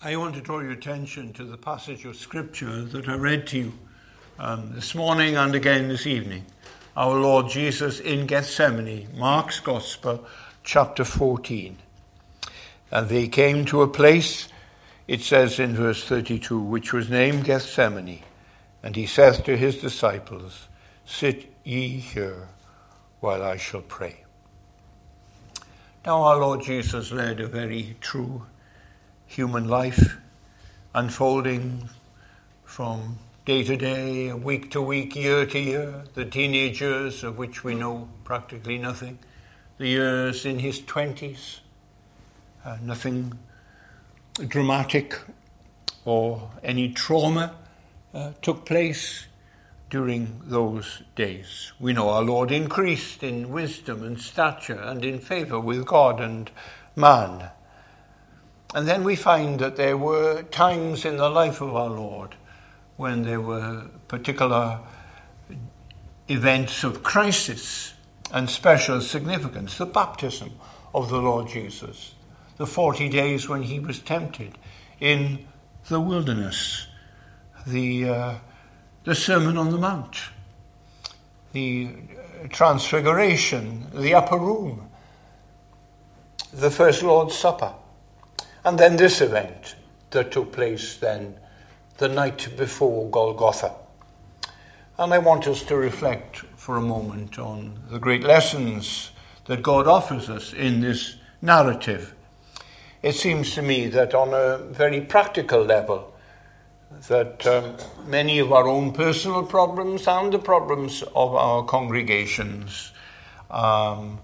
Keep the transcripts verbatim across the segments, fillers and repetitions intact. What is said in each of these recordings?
I want to draw your attention to the passage of Scripture that I read to you um, this morning and again this evening. Our Lord Jesus in Gethsemane, Mark's Gospel, chapter fourteen. And they came to a place, it says in verse thirty-two, which was named Gethsemane. And he saith to his disciples, Sit ye here while I shall pray. Now our Lord Jesus led a very true human life, unfolding from day to day, week to week, year to year, the teenage years of which we know practically nothing, the years in his twenties, uh, nothing dramatic or any trauma uh, took place during those days. We know our Lord increased in wisdom and stature and in favor with God and man. And then we find that there were times in the life of our Lord when there were particular events of crisis and special significance. The baptism of the Lord Jesus, the forty days when he was tempted in the wilderness, the uh, the Sermon on the Mount, the Transfiguration, the Upper Room, the First Lord's Supper. And then this event that took place then the night before Golgotha. And I want us to reflect for a moment on the great lessons that God offers us in this narrative. It seems to me that on a very practical level, that um, many of our own personal problems and the problems of our congregations um,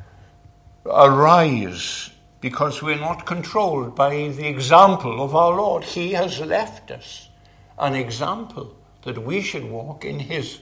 arise because we're not controlled by the example of our Lord. He has left us an example that we should walk in his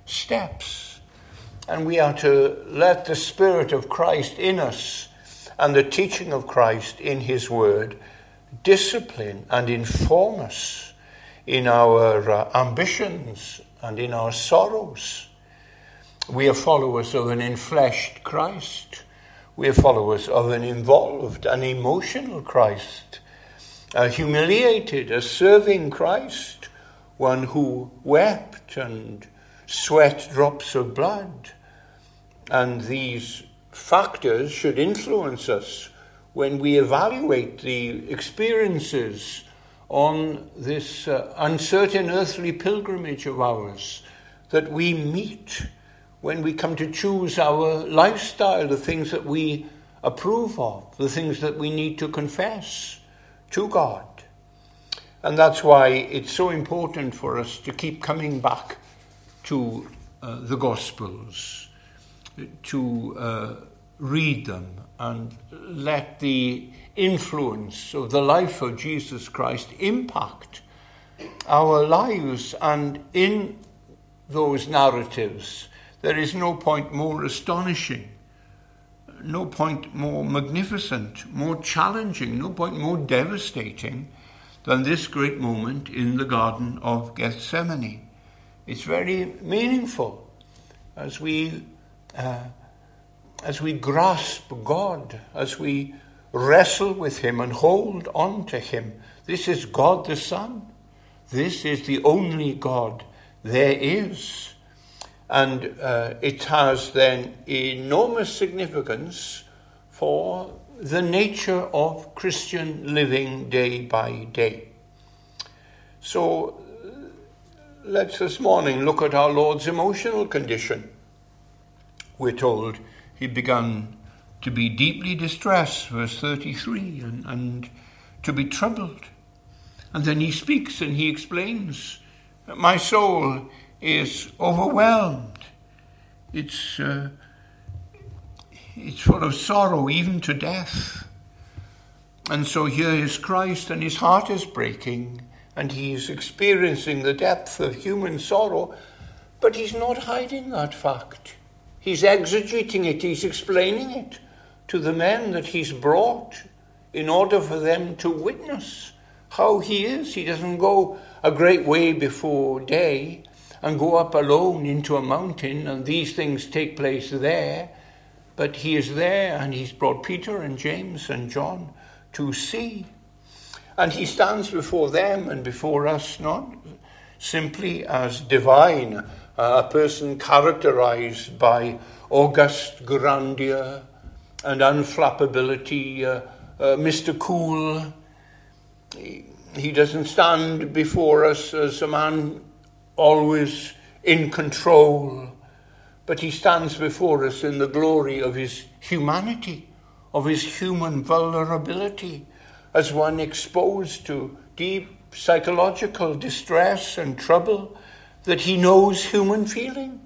steps. And we are to let the Spirit of Christ in us and the teaching of Christ in his word discipline and inform us in our uh, ambitions and in our sorrows. We are followers of an enfleshed Christ. We are followers of an involved and emotional Christ, a humiliated, a serving Christ, one who wept and sweat drops of blood. And these factors should influence us when we evaluate the experiences on this uh, uncertain earthly pilgrimage of ours that we meet when we come to choose our lifestyle, the things that we approve of, the things that we need to confess to God. And that's why it's so important for us to keep coming back to uh, the Gospels, to uh, read them and let the influence of the life of Jesus Christ impact our lives. And in those narratives, there is no point more astonishing, no point more magnificent, more challenging, no point more devastating than this great moment in the Garden of Gethsemane. It's very meaningful as we uh, as we grasp God, as we wrestle with him and hold on to him. This is God the Son. This is the only God there is. And uh, it has then enormous significance for the nature of Christian living day by day. So let's this morning look at our Lord's emotional condition. We're told he began to be deeply distressed, verse thirty-three, and, and to be troubled. And then he speaks and he explains, my soul is overwhelmed. It's uh, it's full of sorrow, even to death. And so here is Christ, and his heart is breaking, and he's experiencing the depth of human sorrow, but he's not hiding that fact. He's exegeting it, he's explaining it to the men that he's brought in order for them to witness how he is. He doesn't go a great way before day and go up alone into a mountain and these things take place there. But he is there, and he's brought Peter and James and John to see. And he stands before them and before us not simply as divine, uh, a person characterized by august grandeur and unflappability, uh, uh, Mister Cool. He, he doesn't stand before us as a man always in control, but he stands before us in the glory of his humanity, of his human vulnerability, as one exposed to deep psychological distress and trouble, that he knows human feeling.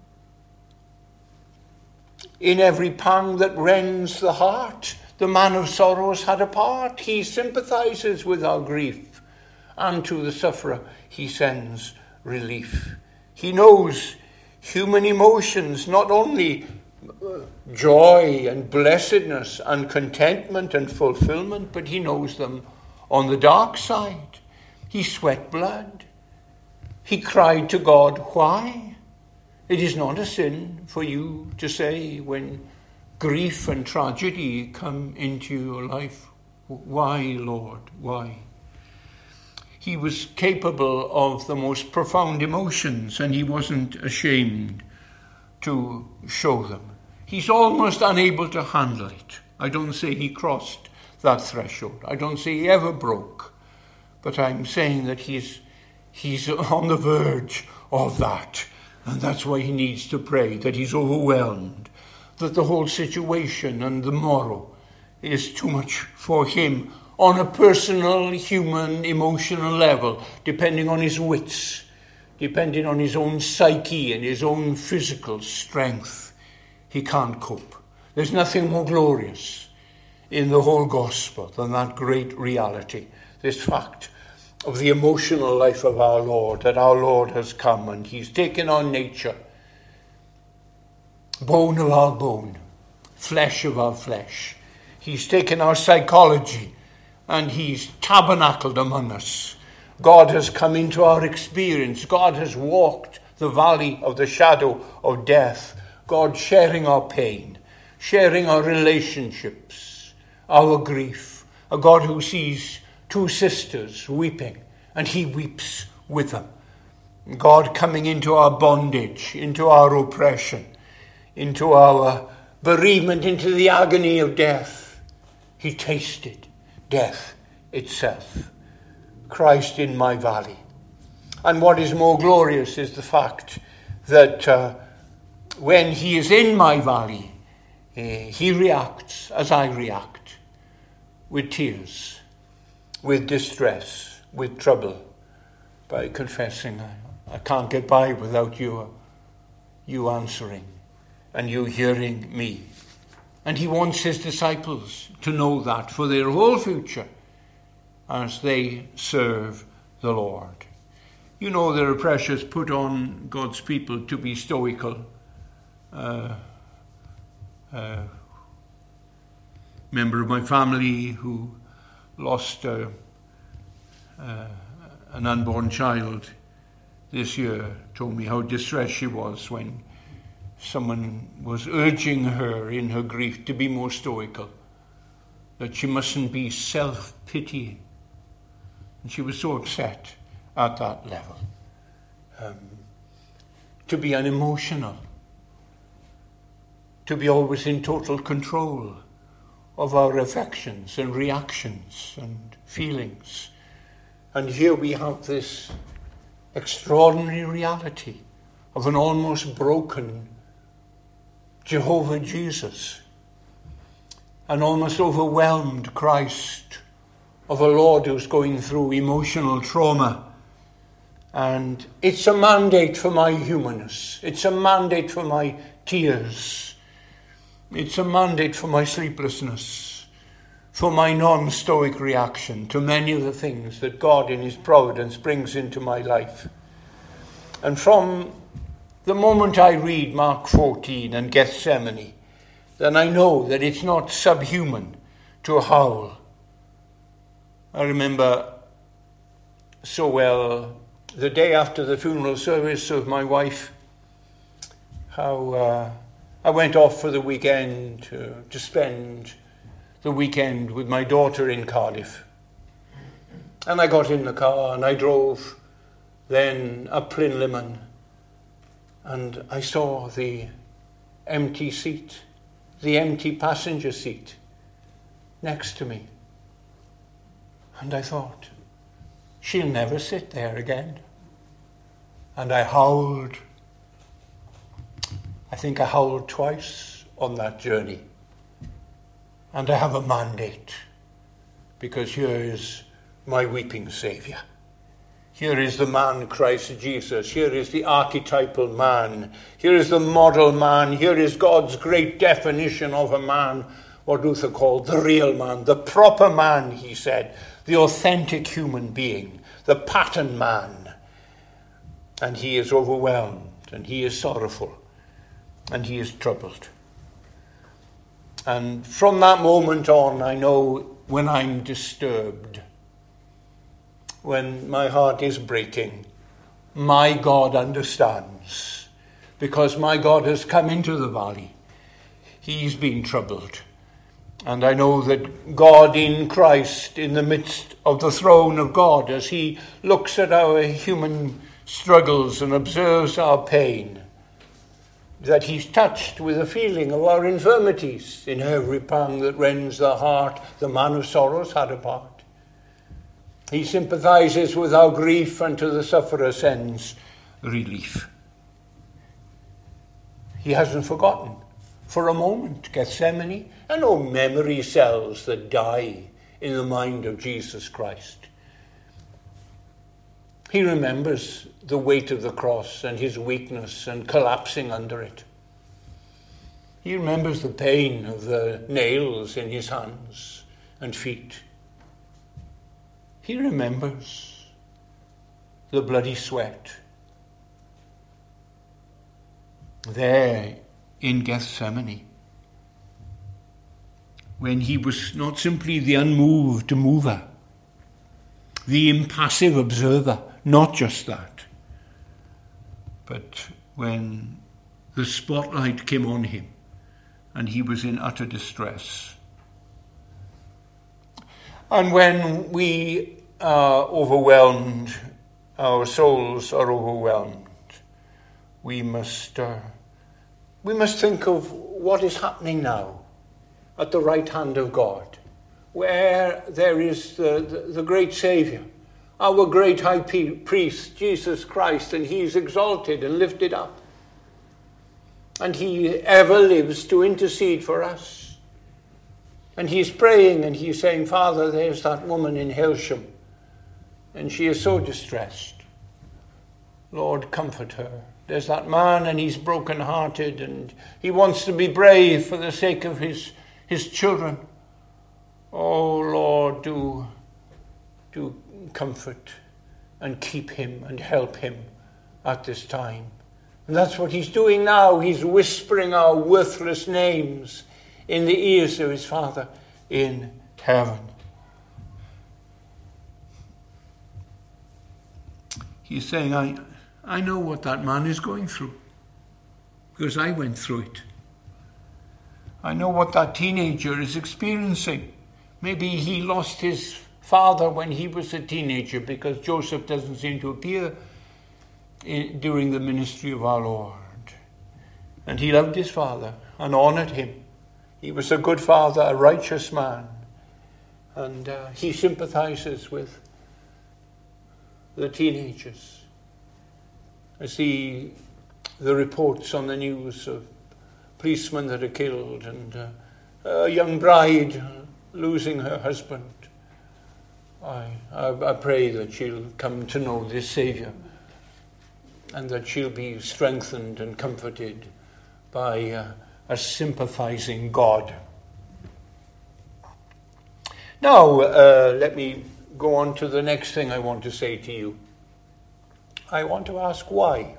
In every pang that rends the heart, the man of sorrows had a part. He sympathizes with our grief, and to the sufferer he sends relief. He knows human emotions, not only joy and blessedness and contentment and fulfillment, but he knows them on the dark side. He sweat blood. He cried to God, why? It is not a sin for you to say when grief and tragedy come into your life, why, Lord, why? He was capable of the most profound emotions, and he wasn't ashamed to show them. He's almost unable to handle it. I don't say he crossed that threshold. I don't say he ever broke. But I'm saying that he's, he's on the verge of that. And that's why he needs to pray, that he's overwhelmed, that the whole situation and the morrow is too much for him on a personal, human, emotional level, depending on his wits, depending on his own psyche and his own physical strength. He can't cope. There's nothing more glorious in the whole gospel than that great reality, this fact of the emotional life of our Lord, that our Lord has come and he's taken on nature, bone of our bone, flesh of our flesh. He's taken our psychology and he's tabernacled among us. God has come into our experience. God has walked the valley of the shadow of death. God sharing our pain, sharing our relationships, our grief. A God who sees two sisters weeping, and he weeps with them. God coming into our bondage, into our oppression, into our bereavement, into the agony of death. He tasted death itself. Christ in my valley. And what is more glorious is the fact that uh, when he is in my valley, uh, he reacts as I react, with tears, with distress, with trouble, by confessing, I, I can't get by without you, you answering and you hearing me. And he wants his disciples to know that for their whole future as they serve the Lord. You know, there are pressures put on God's people to be stoical. Uh, uh, member of my family who lost uh, uh, an unborn child this year told me how distressed she was when someone was urging her in her grief to be more stoical, that she mustn't be self-pitying. And she was so upset at that level. Um, to be unemotional, to be always in total control of our affections and reactions and feelings. And here we have this extraordinary reality of an almost broken Jehovah Jesus, an almost overwhelmed Christ, of a Lord who's going through emotional trauma. And it's a mandate for my humanness. It's a mandate for my tears. It's a mandate for my sleeplessness, for my non-stoic reaction to many of the things that God in his providence brings into my life. And from the moment I read Mark fourteen and Gethsemane, then I know that it's not subhuman to howl. I remember so well the day after the funeral service of my wife, how uh, I went off for the weekend to, to spend the weekend with my daughter in Cardiff. And I got in the car and I drove then up Plynlimmon, and I saw the empty seat, the empty passenger seat next to me. And I thought, she'll never sit there again. And I howled. I think I howled twice on that journey. And I have a mandate, because here is my weeping Saviour. Here is the man Christ Jesus. Here is the archetypal man. Here is the model man. Here is God's great definition of a man, what Luther called the real man, the proper man, he said, the authentic human being, the pattern man. And he is overwhelmed, and he is sorrowful, and he is troubled. And from that moment on, I know when I'm disturbed, when my heart is breaking, my God understands, because my God has come into the valley. He's been troubled. And I know that God in Christ, in the midst of the throne of God, as he looks at our human struggles and observes our pain, that he's touched with the feeling of our infirmities. In every pang that rends the heart, the man of sorrows had a part. He sympathizes with our grief, and to the sufferer sends relief. He hasn't forgotten for a moment Gethsemane, and no memory cells that die in the mind of Jesus Christ. He remembers the weight of the cross and his weakness and collapsing under it. He remembers the pain of the nails in his hands and feet. He remembers the bloody sweat there in Gethsemane, when he was not simply the unmoved mover, the impassive observer, not just that, but when the spotlight came on him and he was in utter distress. And when we are overwhelmed, our souls are overwhelmed, we must uh, we must think of what is happening now at the right hand of God, where there is the, the, the great Saviour, our great high priest, Jesus Christ, and he is exalted and lifted up. And he ever lives to intercede for us. And he's praying and he's saying, Father, there's that woman in Hailsham, and she is so distressed. Lord, comfort her. There's that man, and he's broken-hearted, and he wants to be brave for the sake of his, his children. Oh, Lord, do, do comfort and keep him and help him at this time. And that's what he's doing now. He's whispering our worthless names in the ears of his Father in heaven. He's saying, I, I know what that man is going through, because I went through it. I know what that teenager is experiencing. Maybe he lost his father when he was a teenager, because Joseph doesn't seem to appear in, during the ministry of our Lord. And he loved his father and honored him. He was a good father, a righteous man. And uh, he sympathizes with the teenagers. I see the reports on the news of policemen that are killed, and uh, a young bride losing her husband. I, I, I pray that she'll come to know this Saviour, and that she'll be strengthened and comforted by uh, a sympathizing God. Now, uh, let me go on to the next thing I want to say to you. I want to ask why.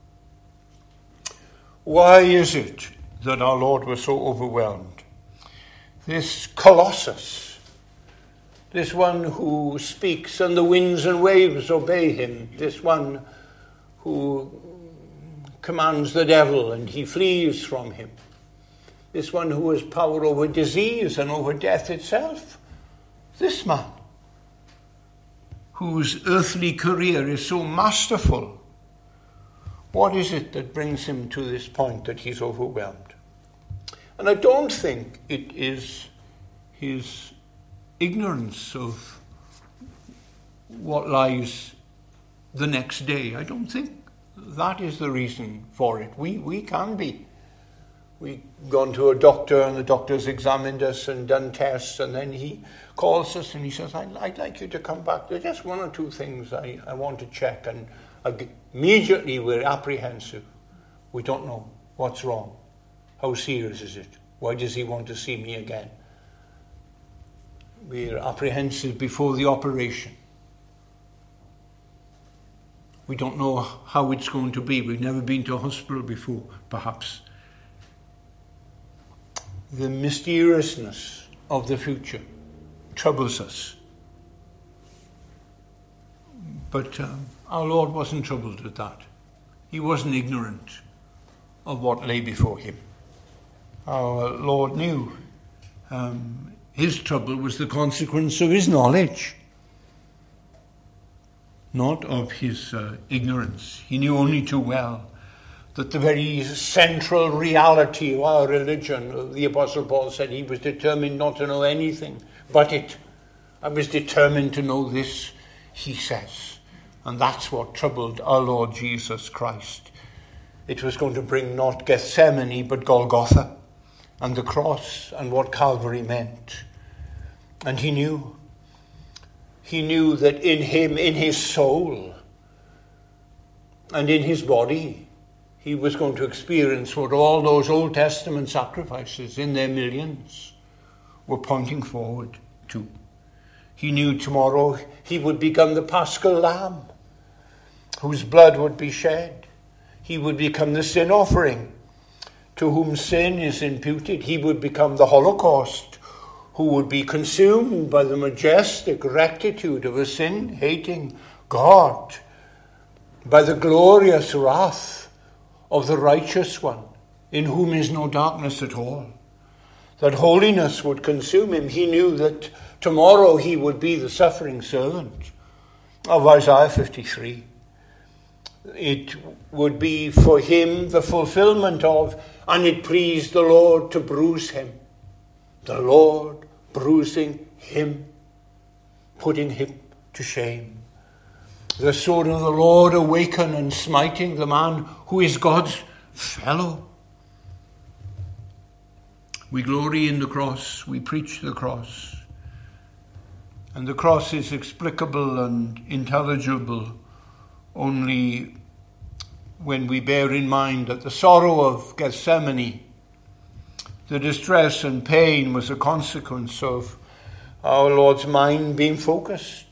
Why is it that our Lord was so overwhelmed? This Colossus, this one who speaks and the winds and waves obey him, this one who commands the devil and he flees from him, this one who has power over disease and over death itself, this man, whose earthly career is so masterful, what is it that brings him to this point that he's overwhelmed? And I don't think it is his ignorance of what lies the next day. I don't think that is the reason for it. We we can be. We've gone to a doctor and the doctor's examined us and done tests, and then he calls us and he says, I'd, I'd like you to come back. There's just one or two things I, I want to check. And immediately we're apprehensive. We don't know what's wrong. How serious is it? Why does he want to see me again? We're apprehensive before the operation. We don't know how it's going to be. We've never been to a hospital before, perhaps. The mysteriousness of the future troubles us. But um, our Lord wasn't troubled with that. He wasn't ignorant of what lay before him. Our Lord knew um, his trouble was the consequence of his knowledge, not of his uh, ignorance. He knew only too well that the very central reality of our religion, the Apostle Paul said he was determined not to know anything but it. I was determined to know this, he says. And that's what troubled our Lord Jesus Christ. It was going to bring not Gethsemane, but Golgotha, and the cross, and what Calvary meant. And he knew. He knew that in him, in his soul, and in his body, he was going to experience what all those Old Testament sacrifices in their millions were pointing forward to. He knew tomorrow he would become the Paschal Lamb, whose blood would be shed. He would become the sin offering, to whom sin is imputed. He would become the Holocaust, who would be consumed by the majestic rectitude of a sin-hating God, by the glorious wrath of the righteous one, in whom is no darkness at all. That holiness would consume him. He knew that tomorrow he would be the suffering servant of Isaiah fifty-three. It would be for him the fulfillment of, and it pleased the Lord to bruise him. The Lord bruising him, putting him to shame. The sword of the Lord awaken and smiting the man who is God's fellow. We glory in the cross. We preach the cross. And the cross is explicable and intelligible only when we bear in mind that the sorrow of Gethsemane, the distress and pain, was a consequence of our Lord's mind being focused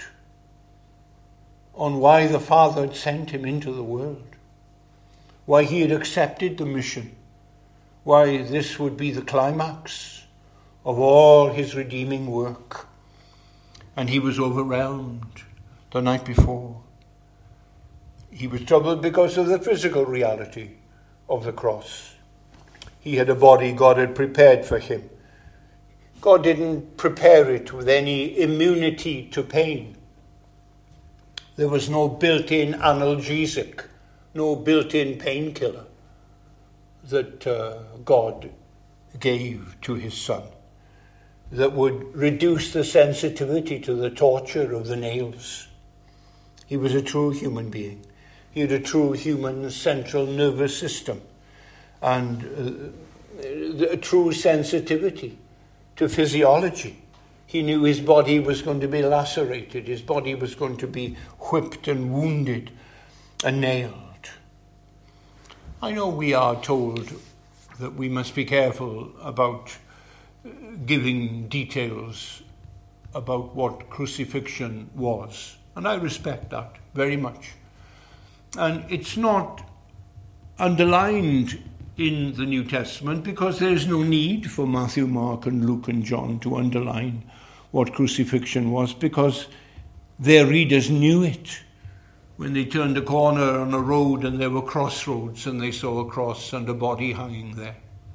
on why the Father had sent him into the world, why he had accepted the mission, why this would be the climax of all his redeeming work. And he was overwhelmed the night before. He was troubled because of the physical reality of the cross. He had a body God had prepared for him. God didn't prepare it with any immunity to pain. There was no built-in analgesic, no built-in painkiller that uh, God gave to his Son that would reduce the sensitivity to the torture of the nails. He was a true human being. He had a true human central nervous system and uh, a true sensitivity to physiology. He knew his body was going to be lacerated. His body was going to be whipped and wounded and nailed. I know we are told that we must be careful about giving details about what crucifixion was. And I respect that very much. And it's not underlined in the New Testament because there is no need for Matthew, Mark, and Luke and John to underline what crucifixion was, because their readers knew it when they turned a corner on a road and there were crossroads and they saw a cross and a body hanging there.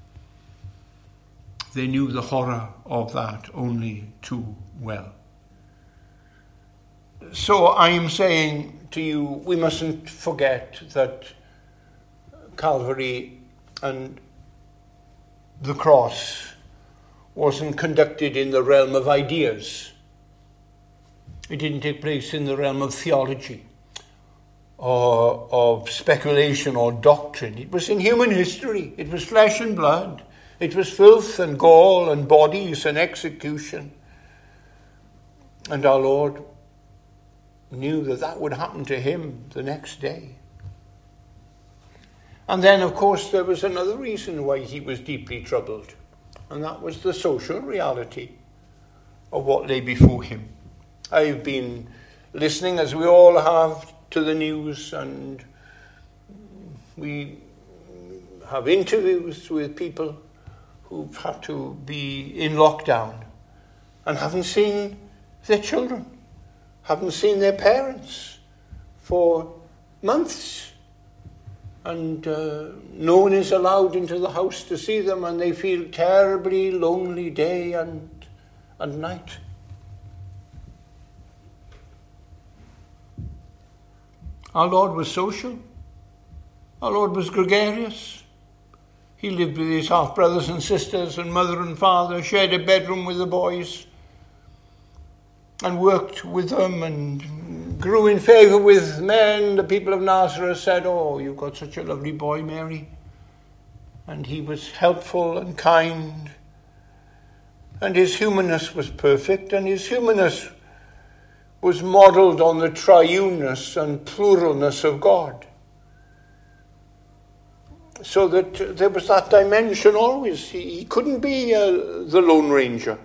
They knew the horror of that only too well. So I am saying to you, we mustn't forget that Calvary and the cross wasn't conducted in the realm of ideas. It didn't take place in the realm of theology or of speculation or doctrine. It was in human history. It was flesh and blood. It was filth and gall and bodies and execution. And our Lord knew that that would happen to him the next day. And then, of course, there was another reason why he was deeply troubled, and that was the social reality of what lay before him. I've been listening, as we all have, to the news, and we have interviews with people who've had to be in lockdown and haven't seen their children, haven't seen their parents for months. And uh, no one is allowed into the house to see them, and they feel terribly lonely day and, and night. Our Lord was social. Our Lord was gregarious. He lived with his half-brothers and sisters and mother and father, shared a bedroom with the boys, and worked with them and grew in favour with men. The people of Nazareth said, "Oh, you've got such a lovely boy, Mary." And he was helpful and kind. And his humanness was perfect, and his humanness was modelled on the triuneness and pluralness of God. So that there was that dimension always. He, he couldn't be uh, the Lone Ranger.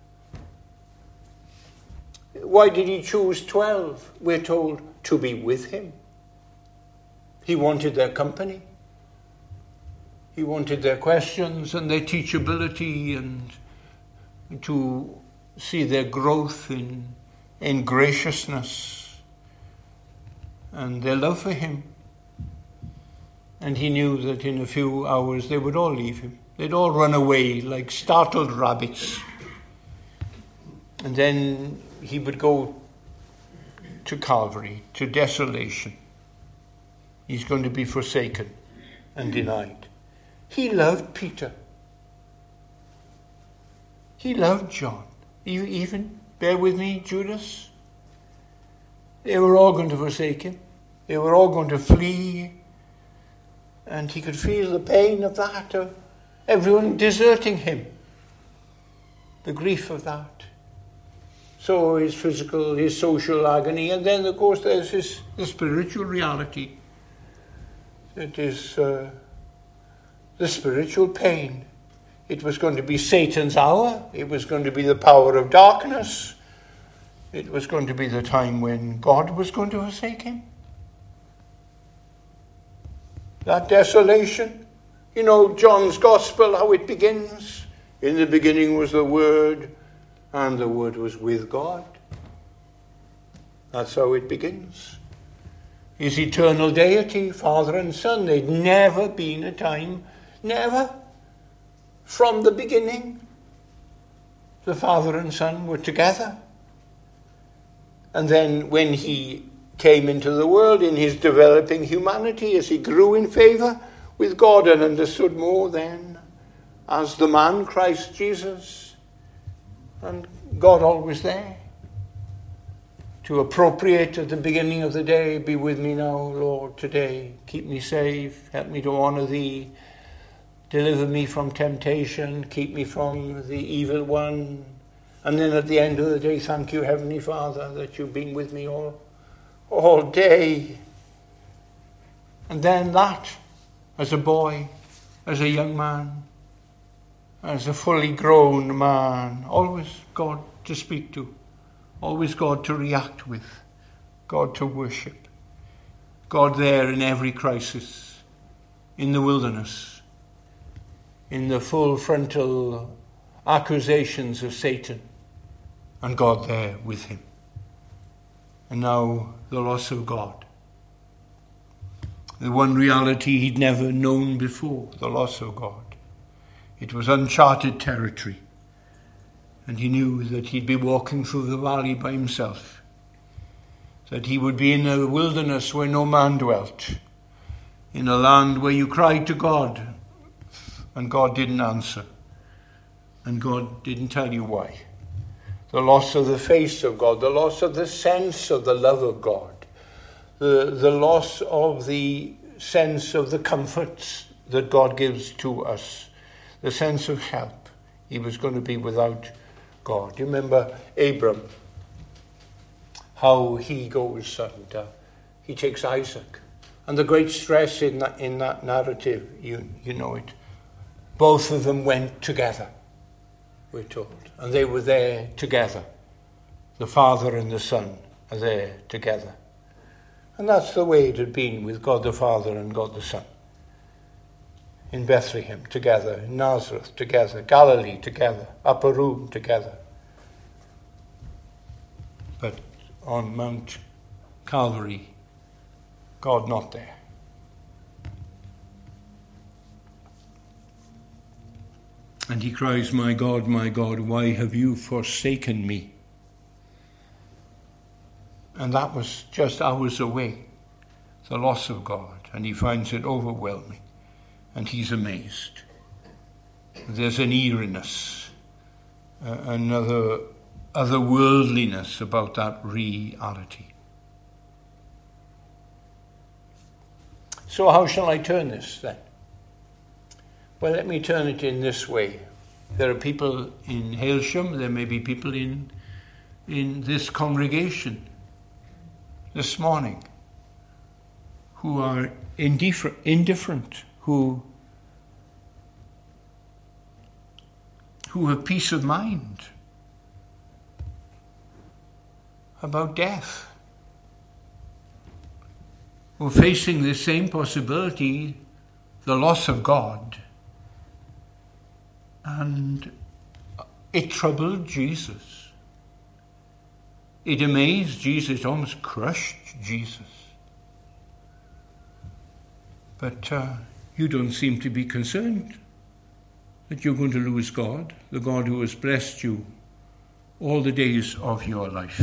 Why did he choose twelve? We're told to be with him. He wanted their company. He wanted their questions and their teachability, and to see their growth in, in graciousness and their love for him. And he knew that in a few hours they would all leave him. They'd all run away like startled rabbits. And then he would go to Calvary, to desolation. He's going to be forsaken and denied. He loved Peter. He loved John. You even, bear with me, Judas. They were all going to forsake him. They were all going to flee. And he could feel the pain of that, of everyone deserting him. The grief of that. So his physical, his social agony, and then of course there's his the spiritual reality. It is uh, the spiritual pain. It was going to be Satan's hour. It was going to be the power of darkness. It was going to be the time when God was going to forsake him. That desolation. You know, John's Gospel, how it begins. In the beginning was the Word, and the Word was with God. That's how it begins. His eternal deity, Father and Son. There'd never been a time, never, from the beginning, the Father and Son were together. And then when he came into the world in his developing humanity, as he grew in favour with God and understood more then as the man Christ Jesus, and God always there to appropriate at the beginning of the day. Be with me now, Lord, today. Keep me safe. Help me to honour thee. Deliver me from temptation. Keep me from the evil one. And then at the end of the day, thank you, Heavenly Father, that you've been with me all, all day. And then that, as a boy, as a young man, as a fully grown man, always God to speak to, always God to react with, God to worship, God there in every crisis, in the wilderness, in the full frontal accusations of Satan, and God there with him. And now the loss of God. The one reality he'd never known before, the loss of God. It was uncharted territory. And he knew that he'd be walking through the valley by himself. that he would be in a wilderness where no man dwelt, in a land where you cried to God and God didn't answer, and God didn't tell you why. The loss of the face of God, the loss of the sense of the love of God, the, the loss of the sense of the comforts that God gives to us, the sense of help. He was going to be without God. You remember Abram, how he goes and uh, he takes Isaac. And the great stress in that, in that narrative, you, you know it, both of them went together, we're told. And they were there together. The Father and the Son are there together. And that's the way it had been with God the Father and God the Son. In Bethlehem together, in Nazareth together, Galilee together, upper room together. But on Mount Calvary, God not there. And he cries, "My God, my God, why have you forsaken me?" And that was just hours away, the loss of God. And he finds it overwhelming. And he's amazed. There's an eeriness, uh, another otherworldliness about that reality. So how shall I turn this then? Well, let me turn it in this way. There are people in Hailsham, there may be people in, in this congregation this morning who are indiffer- indifferent, who, who have peace of mind about death, who are facing the same possibility, the loss of God. And it troubled Jesus. It amazed Jesus, it almost crushed Jesus. But uh, you don't seem to be concerned that you're going to lose God, the God who has blessed you all the days of your life.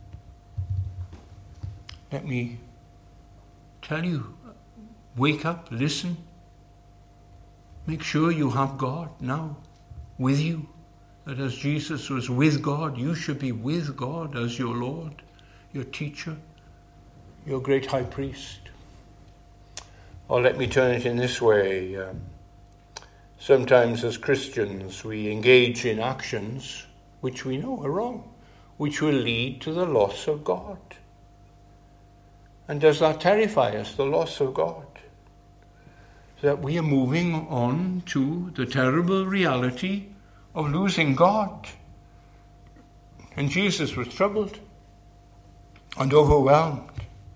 Let me tell you, wake up, listen. Make sure you have God now with you. That as Jesus was with God, you should be with God as your Lord, your teacher, your great high priest. Or let me turn it in this way. Um, sometimes as Christians we engage in actions which we know are wrong, which will lead to the loss of God. And does that terrify us, the loss of God? That we are moving on to the terrible reality of losing God. And Jesus was troubled and overwhelmed.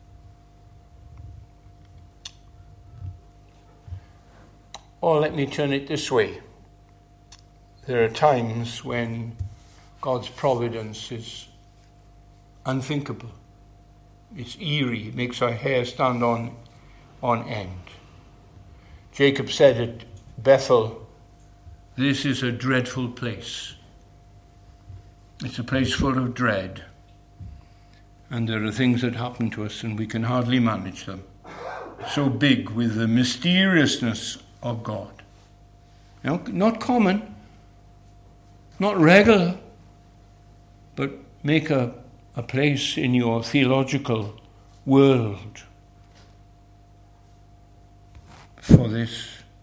Or let me turn it this way. There are times when God's providence is unthinkable. It's eerie. It makes our hair stand on, on end. Jacob said at Bethel, "This is a dreadful place." It's a place full of dread. And there are things that happen to us and we can hardly manage them. So big with the mysteriousness of God. You know, not common, not regular, but make a, a place in your theological world for this.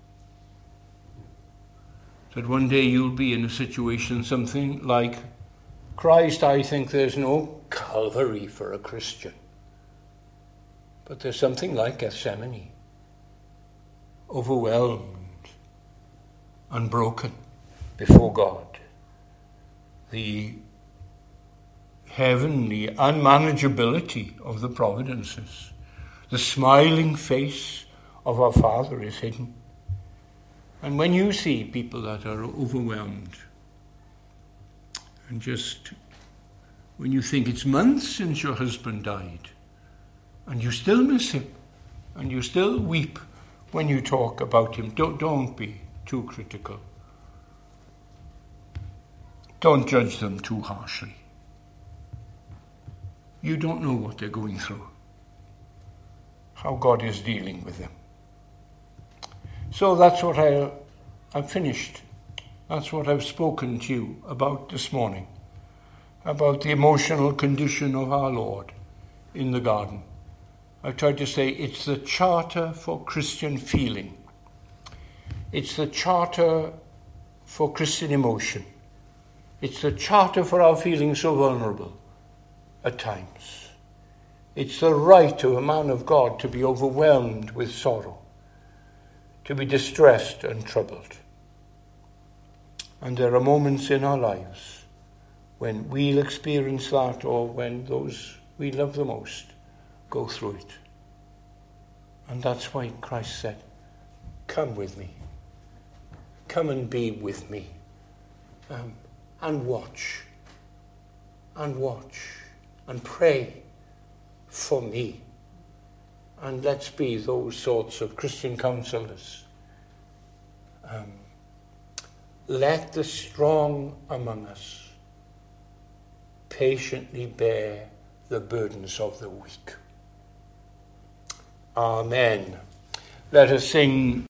That one day you'll be in a situation, something like, Christ, I think there's no Calvary for a Christian. But there's something like Gethsemane. Overwhelmed and broken before God. The heavenly unmanageability of the providences. The smiling face of our Father is hidden. And when you see people that are overwhelmed, and just when you think it's months since your husband died, and you still miss him, and you still weep when you talk about him, don't, don't be too critical. Don't judge them too harshly. You don't know what they're going through, how God is dealing with them. So that's what I, I've finished. That's what I've spoken to you about this morning, about the emotional condition of our Lord in the garden. I tried to say it's the charter for Christian feeling. It's the charter for Christian emotion. It's the charter for our feeling so vulnerable at times. It's the right of a man of God to be overwhelmed with sorrow, to be distressed and troubled. And there are moments in our lives when we'll experience that, or when those we love the most go through it. And that's why Christ said, come with me. Come and be with me. Um, and watch. And watch. And pray for me. And let's be those sorts of Christian counselors. Um, let the strong among us patiently bear the burdens of the weak. Amen. Let us sing